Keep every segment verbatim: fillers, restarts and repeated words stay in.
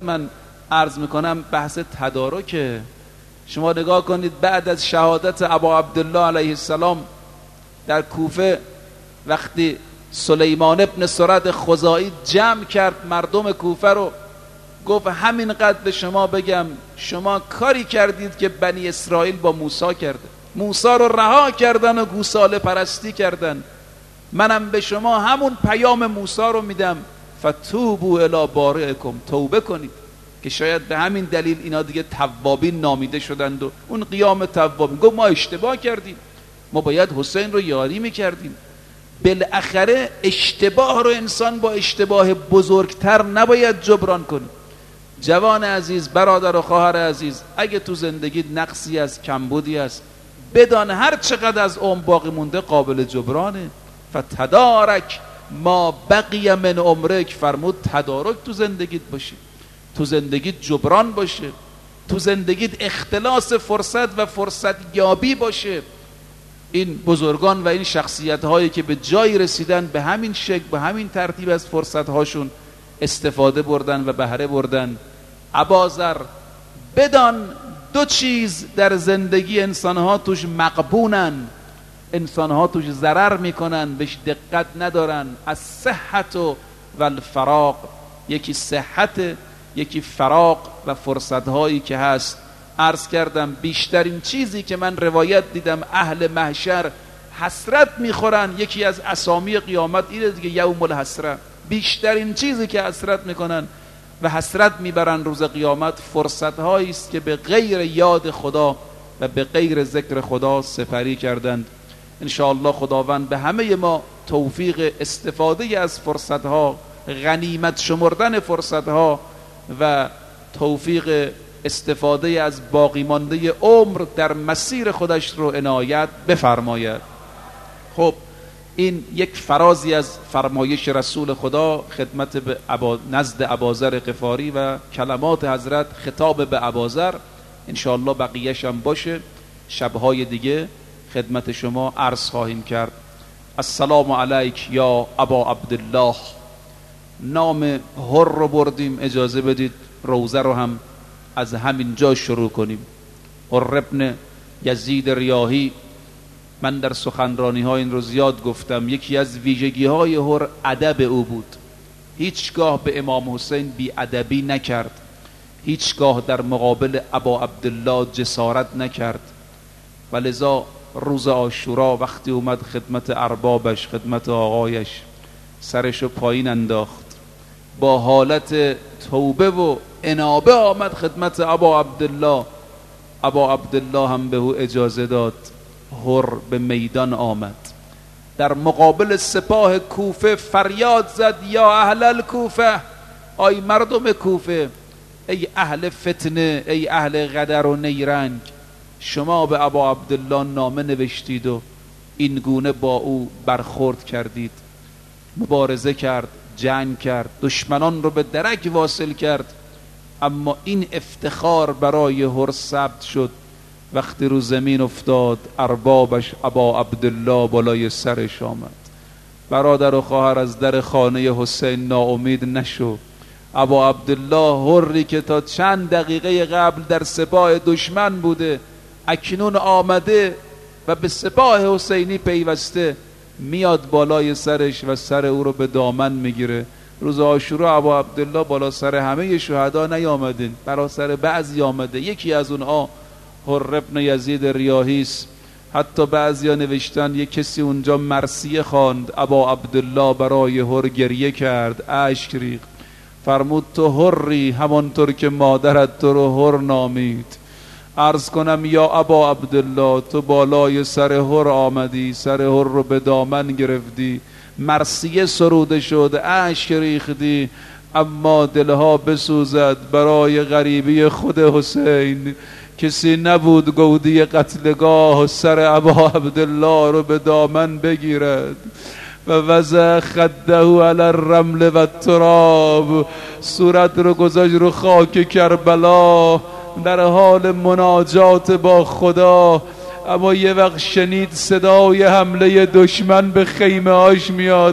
من عرض میکنم بحث تدارکه. شما نگاه کنید بعد از شهادت ابا عبدالله علیه السلام در کوفه، وقتی سلیمان ابن سرد خزاعی جمع کرد مردم کوفه رو، گفت همینقدر به شما بگم، شما کاری کردید که بنی اسرائیل با موسی کرده. موسی رو رها کردن و گوساله پرستی کردن. منم به شما همون پیام موسی رو میدم، فتوبوا الی بارئکم، توبه کنید. که شاید به همین دلیل اینا دیگه توابین نامیده شدند و اون قیام توابین. گفت ما اشتباه کردیم، ما باید حسین رو یاری میکردیم. بالاخره اشتباه رو انسان با اشتباه بزرگتر نباید جبران کنه. جوان عزیز، برادر و خواهر عزیز، اگه تو زندگی نقصی از کمبودی است، بدان هر چقدر از عمر باقی مونده قابل جبرانه. فتدارک ما بقی من عمرک، فرمود تدارک تو زندگیت باشه، تو زندگیت جبران باشه، تو زندگیت اختلاس فرصت و فرصت یابی باشه. این بزرگان و این شخصیت هایی که به جایی رسیدن به همین شکل، به همین ترتیب از فرصت هاشون استفاده بردن و بهره بردن. اباذر بدان دو چیز در زندگی انسان ها توش مغبونن، انسان ها توش ضرر میکنن، بهش دقت ندارن. از صحت و الفراق، یکی صحت، یکی فراق و فرصت هایی که هست. عرض کردم بیشترین چیزی که من روایت دیدم اهل محشر حسرت میخورن، یکی از اسامی قیامت اینه دیگه، یوم الحسره. بیشترین چیزی که حسرت میکنن و حسرت میبرن روز قیامت فرصت هایی است که به غیر یاد خدا و به غیر ذکر خدا سپری کردند. انشاءالله خداوند به همه ما توفیق استفاده از فرصت ها، غنیمت شمردن فرصت ها و توفیق استفاده از باقی مانده عمر در مسیر خودش رو عنایت بفرماید. خب این یک فرازی از فرمایش رسول خدا خدمت به ابا نزد اباذر غفاری و کلمات حضرت خطاب به اباذر. انشاءالله بقیه‌ش هم باشه، شبهای دیگه خدمت شما عرض خواهیم کرد. السلام علیک یا ابا عبدالله. نام هر رو بردیم، اجازه بدید روزه رو هم از همین جا شروع کنیم. هر ابن یزید ریاحی، من در سخنرانی ها این رو زیاد گفتم، یکی از ویژگی های هر ادب او بود. هیچگاه به امام حسین بی ادبی نکرد، هیچگاه در مقابل ابا عبدالله جسارت نکرد. و لذا روز عاشورا وقتی اومد خدمت اربابش، خدمت آقایش، سرشو پایین انداخت، با حالت توبه و انابه آمد خدمت ابا عبدالله. ابا عبدالله هم به او اجازه داد. هر به میدان آمد، در مقابل سپاه کوفه فریاد زد یا اهل الکوفه، ای مردم کوفه، ای اهل فتنه، ای اهل غدر و نیرنگ، شما به ابا عبدالله نامه نوشتید و این گونه با او برخورد کردید. مبارزه کرد، جنگ کرد، دشمنان رو به درک واصل کرد، اما این افتخار برای هر ثبت شد وقتی رو زمین افتاد، اربابش ابا عبدالله بالای سرش آمد. برادر و خواهر، از در خانه حسین ناامید نشو. ابا عبدالله، هری که تا چند دقیقه قبل در سپاه دشمن بوده، اکنون آمده و به سپاه حسینی پیوسته، میاد بالای سرش و سر او رو به دامن میگیره. روز عاشورا ابا عبدالله بالا سر همه شهدا نیامده، برا سر بعضی آمده. یکی از اونها هر ابن یزید ریاحی است. حتی بعضیا نوشتن یک کسی اونجا مرثیه خواند، ابا عبدالله برای هر گریه کرد، اشک ریخت، فرمود تو هری همانطور که مادرت تو رو هر نامید. عرض کنم یا ابا عبدالله، تو بالای سر هر آمدی، سر هر رو به دامن گرفتی، مرثیه سروده شد، اشک ریختی، اما دلها بسوزد برای غریبی خود حسین. کسی نبود گودی قتلگاه سر ابا عبدالله رو به دامن بگیرد. و وضع خده علی الرمل و التراب، صورت رو گذاشت رو خاک کربلا در حال مناجات با خدا. اما یه وقت شنید صدای حمله دشمن به خیمه هاش میاد،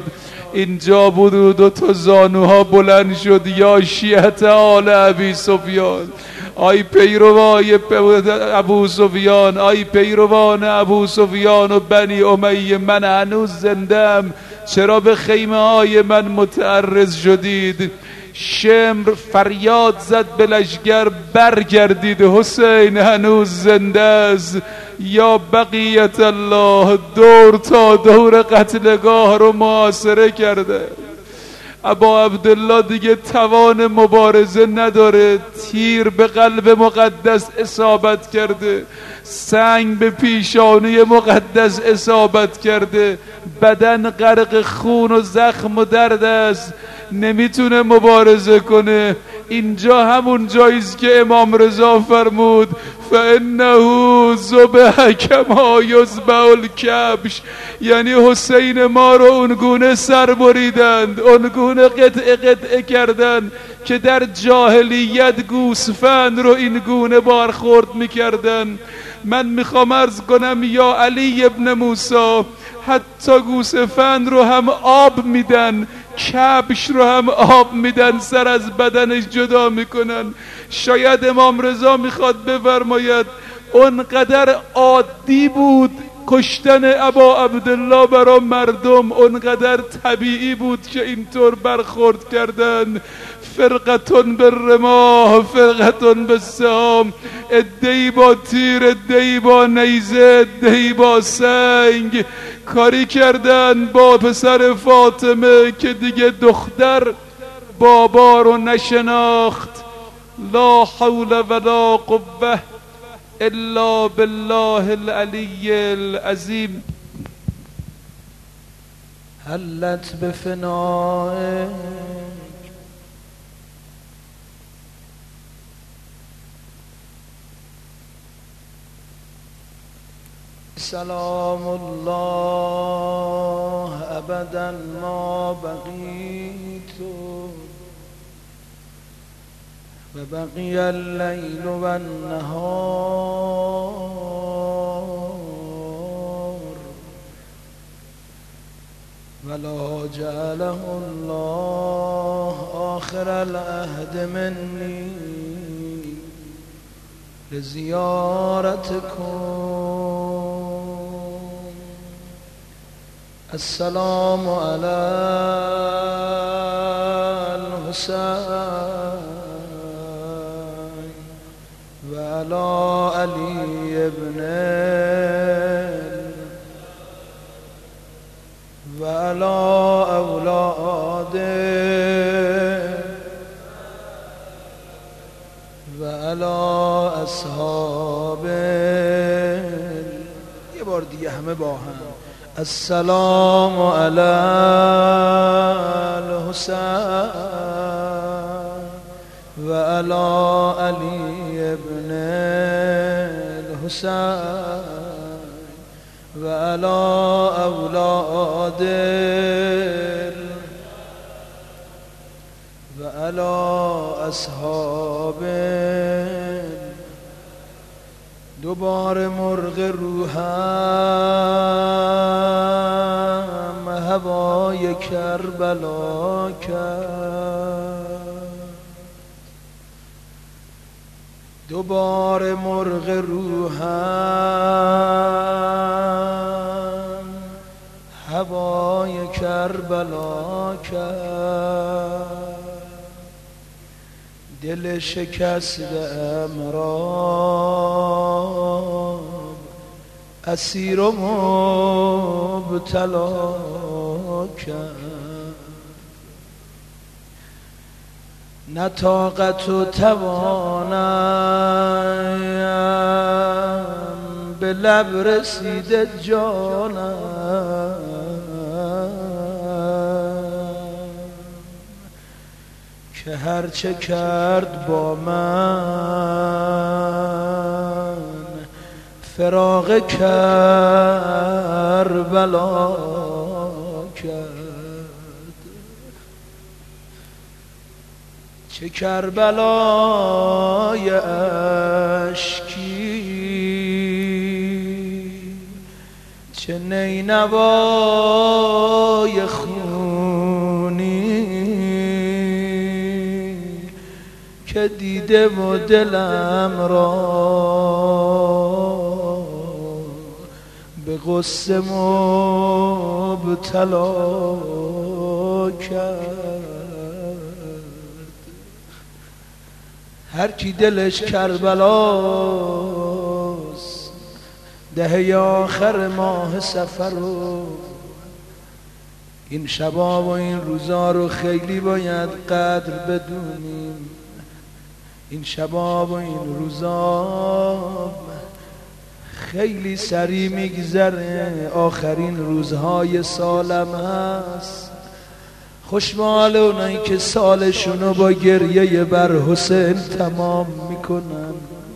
اینجا بود و دو تا زانوها بلند شد یا شیعت آل ابی سفیان، آی پیروای ابو سفیان، آی پیروان ابو سفیان و بنی امیه، من هنوز زندم، چرا به خیمه های من متعرض شدید؟ شمر فریاد زد به لشگر برگردید، حسین هنوز زنده است. یا بقیت الله دور تا دور قتلگاه رو محاصره کرده. ابا عبدالله دیگه توان مبارزه نداره، تیر به قلب مقدس اصابت کرده، سنگ به پیشانی مقدس اصابت کرده، بدن غرق خون و زخم و درد است، نمیتونه مبارزه کنه. اینجا همون جاییست که امام رضا فرمود فانه ذبح کما یذبح الکبش، یعنی حسین ما رو اونگونه سر بریدند، اونگونه قطعه قطعه کردند که در جاهلیت گوسفند رو این گونه برخورد میکردن. من میخوام عرض کنم یا علی ابن موسی، حتی گوسفند رو هم آب میدن، کبش رو هم آب میدن، سر از بدنش جدا میکنن. شاید امام رضا میخواد بفرماید اونقدر عادی بود کشتن ابا عبدالله برای مردم، اونقدر طبیعی بود که اینطور برخورد کردن. فرقتون بالرماح فرقتون بالسهام، ادهی با تیر، ادهی با نیزه، ادهی با سنگ، کاری کردن با پسر فاطمه که دیگه دختر بابا رو نشناخت. لا حول ولا قوه الا بالله العلی العظیم. حلت بفنائک سلام الله ابدا ما بقیت و بقی اللیل و النهار ولا جعله الله آخر العهد منی لزیارتکم. السلام علی الحسین و علی علی ابن و علی اولاده و علی اصحابه. یه بار دیگه همه با هم السلام علی الحسین و علی علی ابن الحسین و علی اولاد و علی اصحاب. دوباره مرغ روحم هوای کربلا کرد، دوباره مرغ روحم هوای کربلا کرد. دل شکسته را اسیر و مبتلا کرد، نه طاقت و توانم به لب رسیده جانم، که هرچه کرد با من فراق کربلا کرد. چه کربلای اشکی، چه نینوای خون، که دیده و دلم را به غصه مبتلا کرد. هر کی دلش کربلاست دهه آخر ماه سفر رو، این شبا و این روزا رو خیلی باید قدر بدونیم. این شبا و این روزا خیلی سریع میگذره، آخرین روزهای سالم هست. خوشحال اونایی که سالشونو با گریه بر حسین تمام میکنن.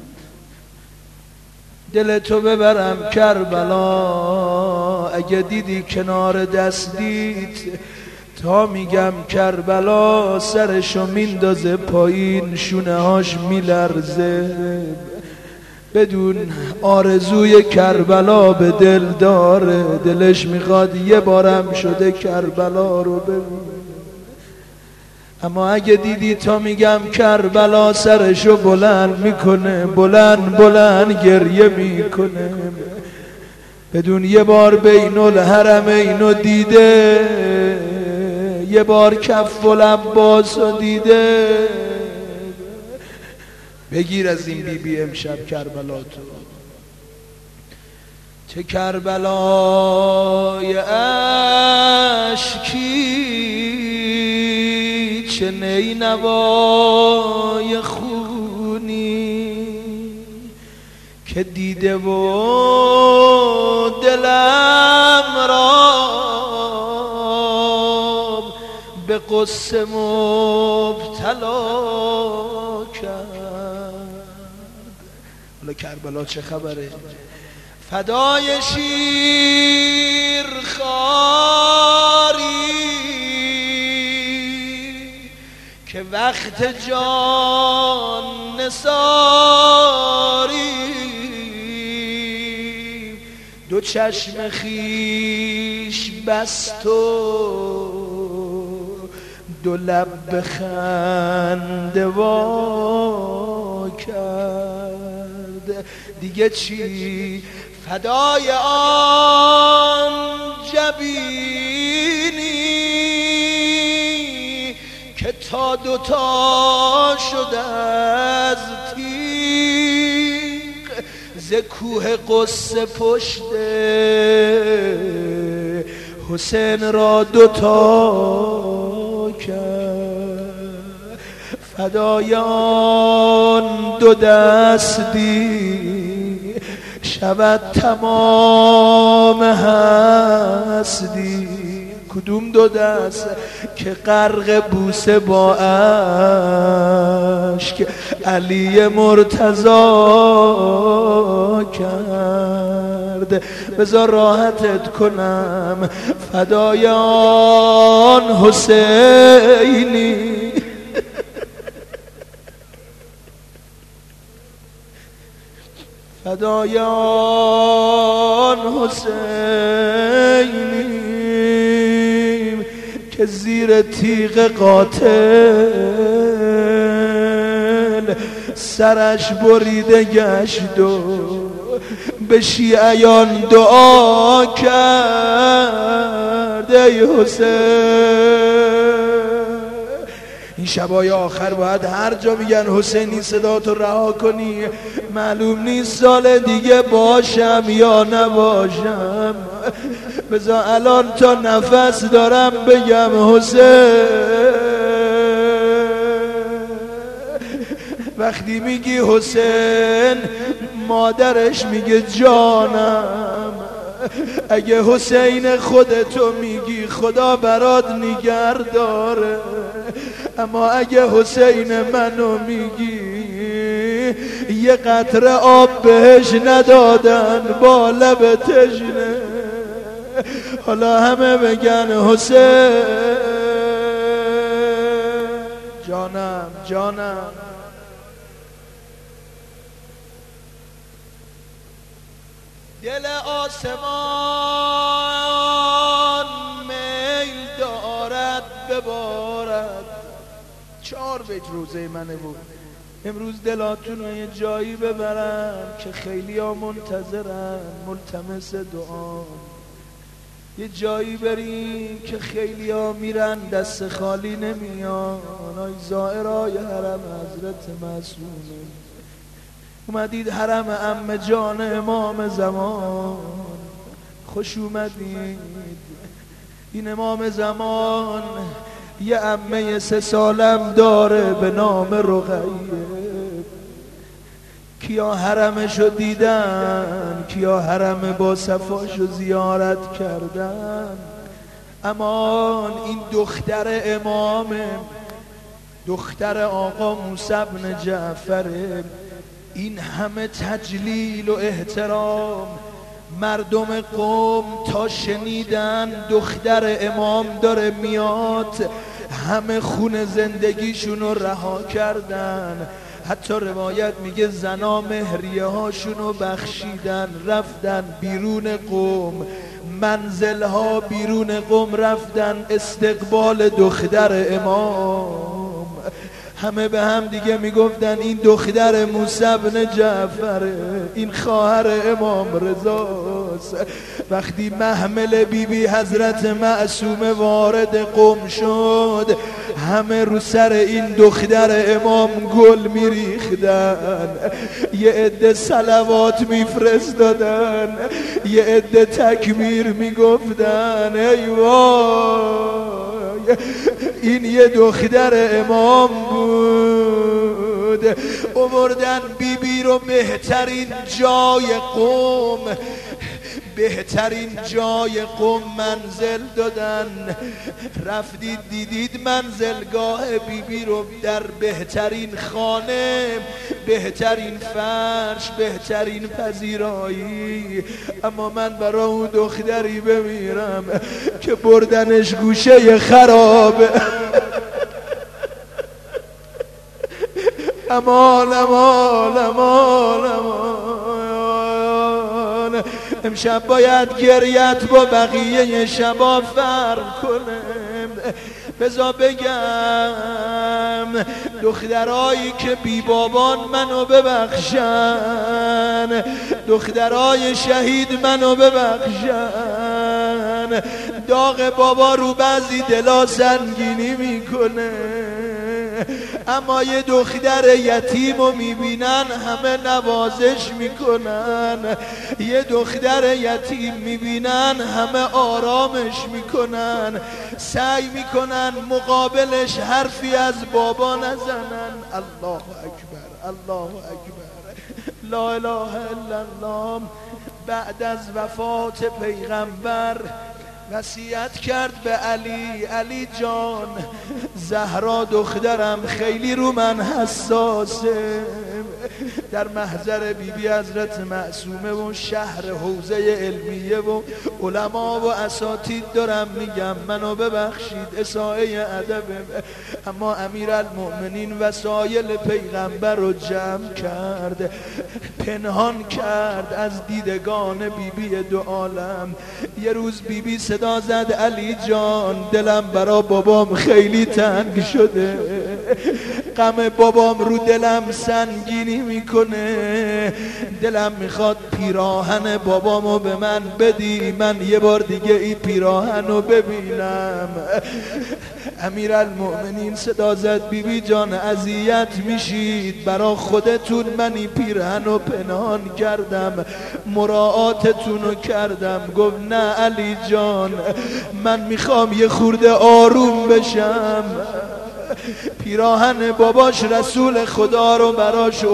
دلتو ببرم کربلا، اگه دیدی کنار دستیت تا میگم کربلا سرشو میندازه پایین، شونه هاش میلرزه، بدون آرزوی کربلا به دل داره، دلش میخواد یه بارم شده کربلا رو ببین. اما اگه دیدی تا میگم کربلا سرشو بلند میکنه، بلند بلند گریه میکنه، بدون یه بار بین الحرمینو دیده، یه بار کف العباسو دیده، بگیر از این بی بی امشب کربلا تو. چه کربلای اشکی، چه نینوای خونی که دیده و دلم را به قصه مبتلا کرد. حالا کربلا چه خبره؟ فدای شیر خاری که وقت جان نثاری دو چشم خیش بست و دو لب به خنده وا کرد. دیگه چی؟ فدای آن جبینی که تا دوتا شده از تیغ، ز کوه قصه پشت حسین را دوتا کرد. فدای آن دو دستی شود تمام هستی. کدوم دو دست؟ که غرق بوسه با اشک علی مرتضی کرد. بذار راحتت کنم، فدای آن حسینی فدای آن حسینی که زیر تیغ قاتل سرش بریده گشت و به شیعیان دعا کرد. ای حسین، این شبای آخر باید هر جا میگن حسینی صداتو رها کنی. معلوم نیست سال دیگه باشم یا نباشم، بذار الان تا نفس دارم بگم حسین. وقتی میگی حسین مادرش میگه جانم. اگه حسین خودتو میگی خدا برات نگه داره، اما اگه حسین منو میگی یه قطره آب بهش ندادن با لب تشنه. حالا همه بگن حسین جانم جانم. دل آسمان میل دارد ببارد. چهار بیت روزه منه بود. امروز دلاتون رو یه جایی ببرم که خیلی ها منتظرن، ملتمس دعا. یه جایی بریم که خیلی ها میرن دست خالی نمیان. آی زائرای حرم حضرت معصومه، اومدید حرم عم جان امام زمان، خوش اومدید. این امام زمان یه عمه سه سالم داره به نام رقیه. کیا حرمشو دیدن، کیا حرم با صفاشو زیارت کردن. امان این دختر امامه، دختر آقا موسی بن جعفره. این همه تجلیل و احترام، مردم قوم تا شنیدن دختر امام داره میاد، همه خون زندگیشون رو رها کردن. حتی روایت میگه زنا مهریه هاشون رو بخشیدن، رفتن بیرون قوم، منزلها بیرون قوم رفتن استقبال دختر امام. همه به هم دیگه میگفتن این دختر موسی بن جعفره، این خواهر امام رضاست. وقتی محمل بی بی حضرت معصومه وارد قم شد، همه رو سر این دختر امام گل میریختن، یه عده صلوات میفرستادن، یه عده تکبیر میگفتن. ای وای این یه دختر امام بود. آوردن بی بی رو بهترین جای قوم، بهترین جای قوم منزل دادن. رفتید دیدید منزلگاه بی بی رو، در بهترین خانه، بهترین فرش، بهترین پذیرایی. اما من برای اون دختری بمیرم که بردنش گوشه خرابه. امان امان امان امان. امشب باید گریت با بقیه شبا فرق کنه. بذار بگم دخترایی که بی بابان منو ببخشن، دخترای شهید منو ببخشن. داغ بابا رو بعضی دلا سنگینی میکنه، اما یه دختر یتیم رو میبینن همه نوازش میکنن. یه دختر یتیم میبینن همه آرامش میکنن، سعی میکنن مقابلش حرفی از بابا نزنن. الله اکبر، الله اکبر، لا اله الا الله. بعد از وفات پیغمبر وصیت کرد به علی، علی جان زهرا دخترم خیلی رو من حساسه. در محضر بی بی حضرت معصومه و شهر حوزه علمیه و علما و اساتید دارم میگم منو ببخشید، اساءه ادبه. اما امیرالمؤمنین وسایل پیغمبر رو جمع کرد، پنهان کرد از دیدگان بی بی دو عالم. یه روز بی بی صدا زد علی جان دلم برا بابام خیلی تنگ شده، غم بابام رو دلم سنگینی میکنه، دلم میخواد پیراهن بابامو به من بدی، من یه بار دیگه این پیراهن رو ببینم. امیرالمؤمنین صدا زد بی بی جان اذیت میشید، برا خودتون من این پیراهن رو پنهان کردم، مراعاتتون رو کردم. گفت نه علی جان من میخوام یه خورده آروم بشم. پیراهن باباش رسول خدا رو براش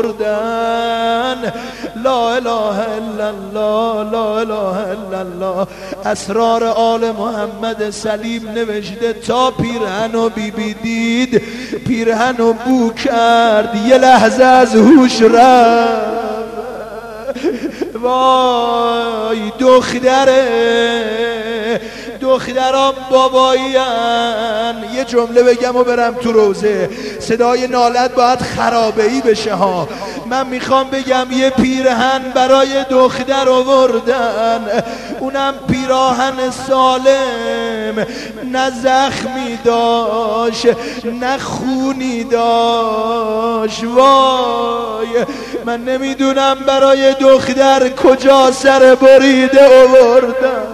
آوردن. لا اله الا الله، لا اله الا الله. اسرار آل محمد سلیم نوشته تا پیرهنو بی بی دید، پیرهنو بو کرد، یه لحظه از هوش رفت. وای دختره دخترام بابایی‌ان. یه جمله بگم و برم تو روزه. صدای نالت باید خرابه‌ای بشه ها. من میخوام بگم یه پیرهن برای دختر آوردن، اونم پیراهن سالم، نه زخمی داشت نه خونی داشت. وای من نمیدونم برای دختر کجا سر بریده آوردن.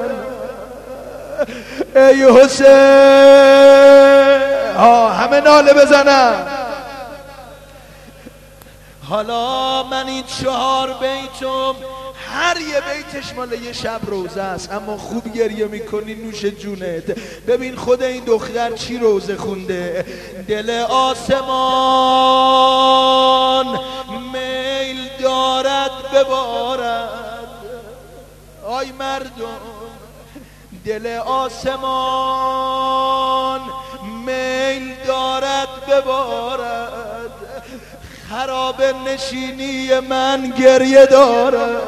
ای حسین ها همه ناله بزنن. حالا من این چهار بیتم هر یه بیتش مال یه شب روزه است، اما خوب گریه میکنی نوش جونت. ببین خود این دختر چی روزه خونده. دل آسمان میل دارد ببارد. آی مردم دل آسمان میل دارد ببارد. خراب نشینی من گریه دارد.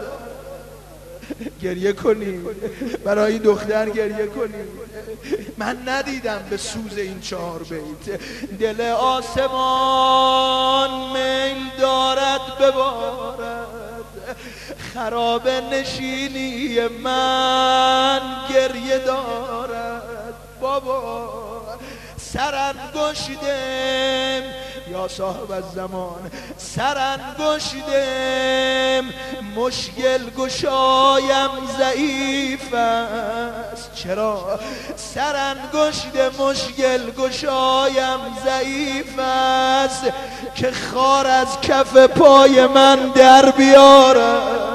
گریه کنی برای دختر گریه کنی. من ندیدم به سوز این چهار بیت. دل آسمان میل دارد ببارد. خراب نشینی من گریه دارد. بابا سرانگشتم یا صاحب الزمان، سرانگشتم مشکل گشایم ضعیف است. چرا؟ سرانگشت مشکل گشایم ضعیف است که خار از کف پای من در بیارد.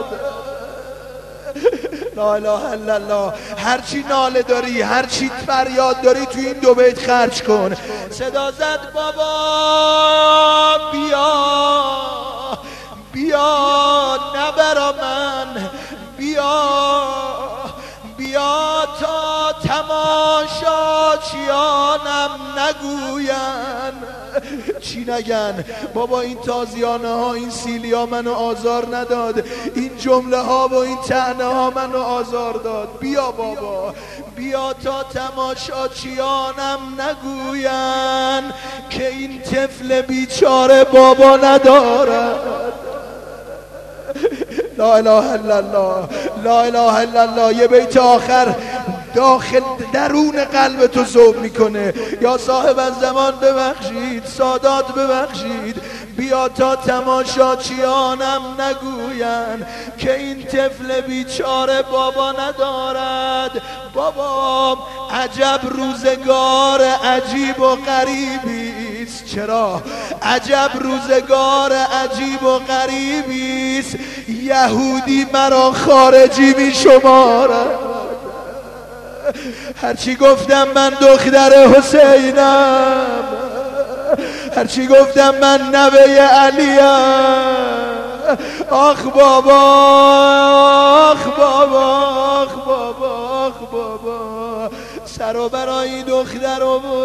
لا اله الا الله. هرچی ناله داری هرچی فریاد داری تو این دو بیت خرج کن. صدا زد بابا بیا بیا نبرا من، بیا بیا تا تماشاچیانم نگوین. چی نگن؟ بابا این تازیانه ها این سیلی ها منو آزار نداد، این جمله ها و این طعنه ها منو آزار داد. بیا بابا بیا تا تماشاچیانم نگوین که این طفل بیچاره بابا ندارد. لا اله الا الله، لا اله الا الله. یه بیت آخر داخل درون قلب تو ذوب میکنه. یا صاحب الزمان ببخشید، سادات ببخشید. بیا تا تماشاچیانم نگوین که این طفل بیچاره بابا ندارد. بابا عجب روزگار عجیب و غریبی است. چرا؟ عجب روزگار عجیب و غریبی است. یهودی مرا خارجی می شمارد. هرچی گفتم من دختر حسینم، هرچی گفتم من نوه علیم. آخ بابا آخ بابا آخ بابا آخ بابا. سر و برای دختر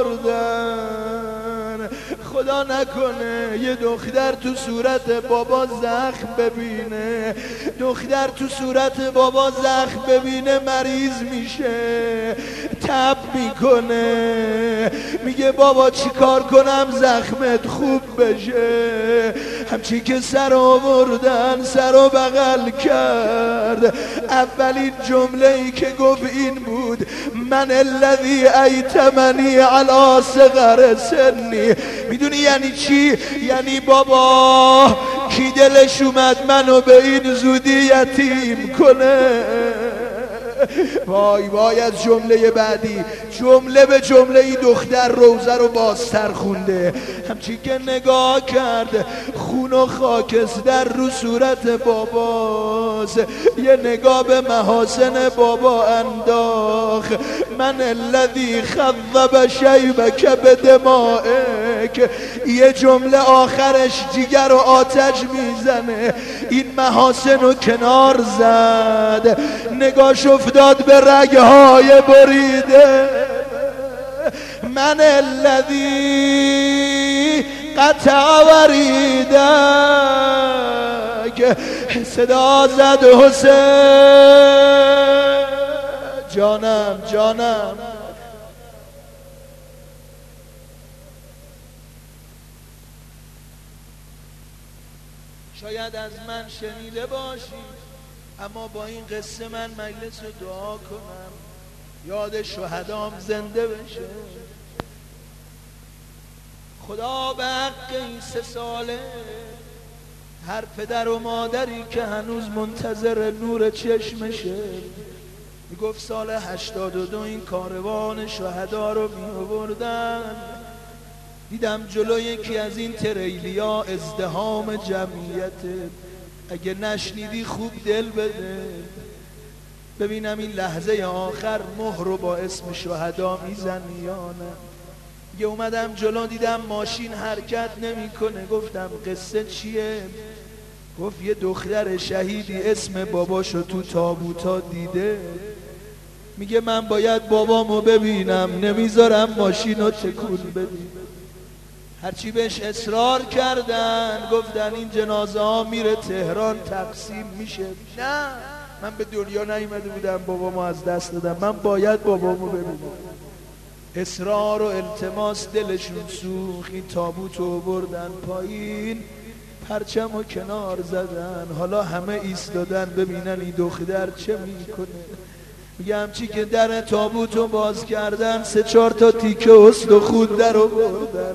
آوردن. خدا نکنه یه دختر تو صورت بابا زخم ببینه، دختر تو صورت بابا زخم ببینه مریض میشه، تب میکنه، میگه بابا چی کار کنم زخمت خوب بشه. همچی که سر آوردن سر و بغل کرد. اولین جمله ای که گفت این بود من الذی ایتمنی علی صغر سنی. میدونی یعنی چی؟ یعنی بابا کی دلش اومد منو به این زودی یتیم کنه. وای وای از جمله بعدی، جمله به جمله ای دختر روزه رو بازتر خونده. همچی که نگاه کرد خون و خاکستر رو صورت باباست، یه نگاه به محاسن بابا انداخ. من الذی خضب شیبک بدمائک. یه جمله آخرش جیگر و آتش میزنه. این محاسن رو کنار زد، نگاش افتاد به رگهای بریده. من الذی قطع وریدک. صدا زد حسین جانم جانم. شاید از من شنیده باشی، اما با این قصه من مجلس رو دعا کنم یاد شهدام زنده بشه. خدا به حق این سه ساله هر پدر و مادری که هنوز منتظر نور چشمشه، میگفت سال هشتاد و دو این کاروان شهدا رو می آوردن، دیدم جلو یکی از این تریلیا ازدحام جمعیته. اگه نشنیدی خوب دل بده ببینم این لحظه آخر مهر رو با اسم شهدا میزنی یا نه. یه اومدم جلو دیدم ماشین حرکت نمیکنه، گفتم قصه چیه؟ گفت یه دختر شهیدی اسم باباشو تو تابوتا دیده، میگه من باید بابامو ببینم، نمیذارم ماشینو تکون بدی. هرچی بهش اصرار کردن گفتن این جنازه ها میره تهران تقسیم میشه. نه، من به دنیا نیومده بودم بابامو از دست دادم، من باید بابامو ببینم. اصرار و التماس دلشون سوخت، این تابوتو بردن پایین، پرچم و کنار زدن. حالا همه ایستادن ببینن این دختر چه میکنه. میگه همچی که در تابوتو باز کردن سه چهار تا تیکه استخون در آوردن،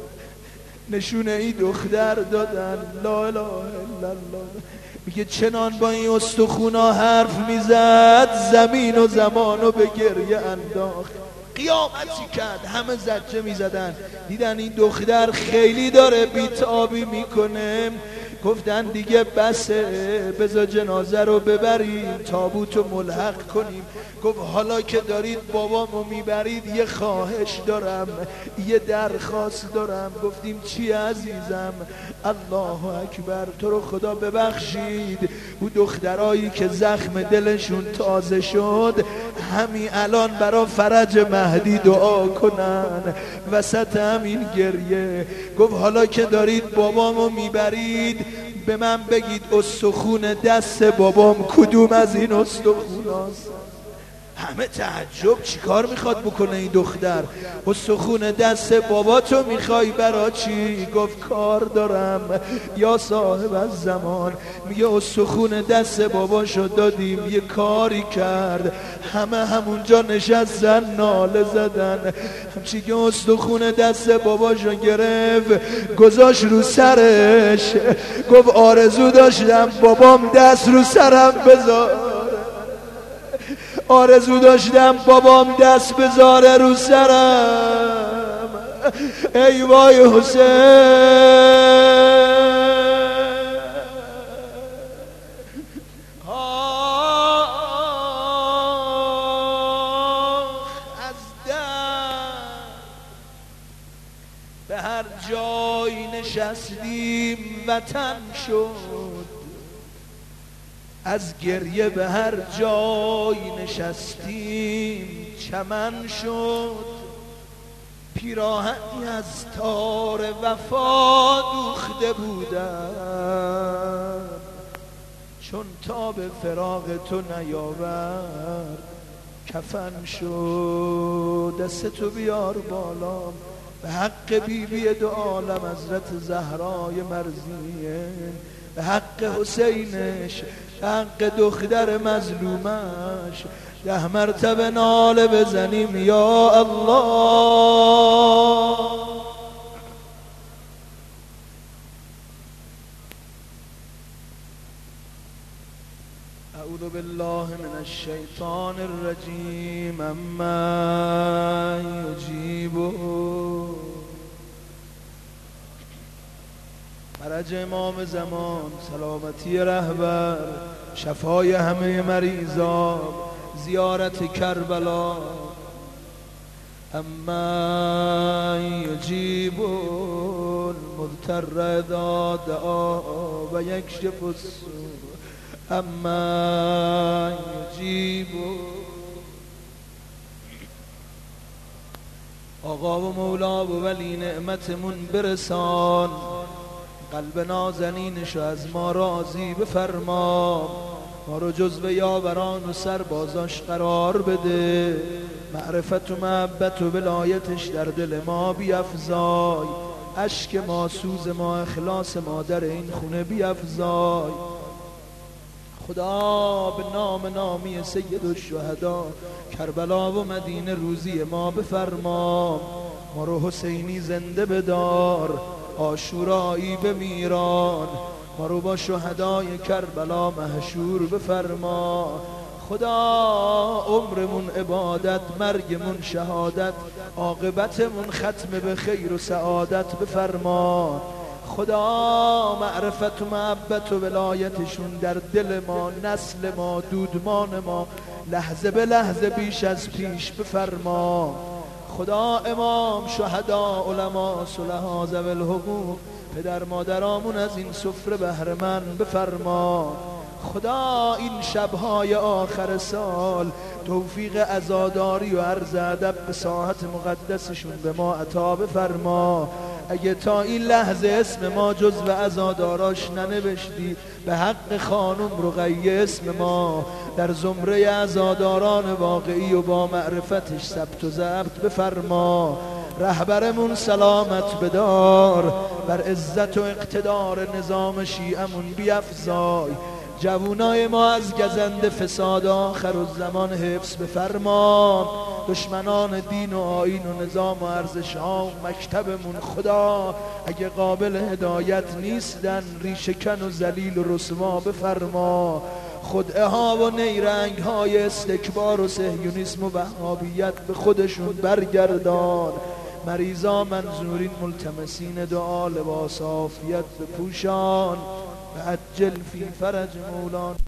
نشونه ای دختر دادن. لا اله الا الله. میگه چنان با این استخونا حرف میزد زمین و زمانو به گریه انداخت. قیامتی کرد، همه زجه میزدن، دیدن این دختر خیلی داره بیتابی میکنه. گفتن دیگه بسه، بذار جنازه رو ببریم تابوت رو ملحق کنیم. گفت حالا که دارید بابامو میبرید یه خواهش دارم، یه درخواست دارم. گفتیم چی عزیزم؟ الله اکبر. تو رو خدا ببخشید او دخترایی که زخم دلشون تازه شد همین الان برا فرج مهدی دعا کنن وسط همین گریه. گفت حالا که دارید بابامو میبرید به من بگید استخون دست بابام کدوم از این استخون هست؟ همه تعجب، چی کار میخواد بکنه این دختر؟ استخون دست باباتو میخوای برا چی؟ گفت کار دارم یا صاحب از زمان. میگه استخون دست باباشو دادیم یه کاری کرد، همه همونجا نشستن ناله زدن. همچی که استخون دست باباشو گرفت گذاشت رو سرش، گفت آرزو داشتم بابام دست رو سرم بذار، آرزو داشتم بابام دست بذاره رو سرم. ای وای حسین، از در به هر جای نشستیم وطن شد، از گریه به هر جای نشستیم چمن شد. پیراهنی از تار وفا دوخته بودم، چون تا به فراق تو نیاورد کفن شد. دست تو بیار بالا به حق بیبی دو عالم حضرت زهرای مرضیه، به حق حسینش، به حق دختر مظلومش، ده مرتبه ناله بزنیم یا الله. اعوذ بالله من الشیطان الرجیم. اما یجیبو فرج امام زمان، سلامتی رهبر، شفای همه مریضا، زیارت کربلا. اما یجیب المضطر اذا دعا و یکشف السوء. اما یجیب. آقا و مولا و ولی نعمتمون برسان، قلب نازنینشو از ما راضی بفرما. ما رو جزو یاوران و سربازاش قرار بده، معرفت و محبت و ولایتش در دل ما بیفزای، اشک ما، سوز ما، اخلاص ما در این خونه بیفزای. خدا به نام نامی سید الشهدا کربلا و مدینه روزی ما بفرما، ما رو حسینی زنده بدار، عاشورایی به میران، ما رو با شهدای کربلا محشور بفرما. خدا عمرمون عبادت، مرگمون شهادت، عاقبتمون ختم به خیر و سعادت بفرما. خدا معرفت و محبت و ولایتشون در دل ما، نسل ما، دودمان ما لحظه به لحظه بیش از پیش بفرما. خدا امام، شهدا، علما، صلحا، ذوی الحقوق، پدر مادرامون از این سفره بهره مند بفرما. خدا این شبهای آخر سال توفیق عزاداری و عرض ادب به ساحت مقدسشون به ما عطا بفرما. اگه تا این لحظه اسم ما جزو عزاداراش ننوشتی، به حق خانم رقیه اسم ما در زمره عزاداران واقعی و با معرفتش ثبت و ضبط بفرما. رهبرمون سلامت بدار، بر عزت و اقتدار نظام شیعمون بیفزای، جوانای ما از گزند فساد آخر و زمان حفظ بفرما. دشمنان دین و آیین و نظام و ارزش ها و مکتبمون خدا اگه قابل هدایت نیستن، ریشه‌کن و ذلیل و رسوا بفرما. خدعه ها و نیرنگ های استکبار و صهیونیسم و وهابیت به خودشون برگردان. مریضا، منظورین، ملتمسین دعا، لباس عافیت بپوشان. و عجل فی فرج مولان.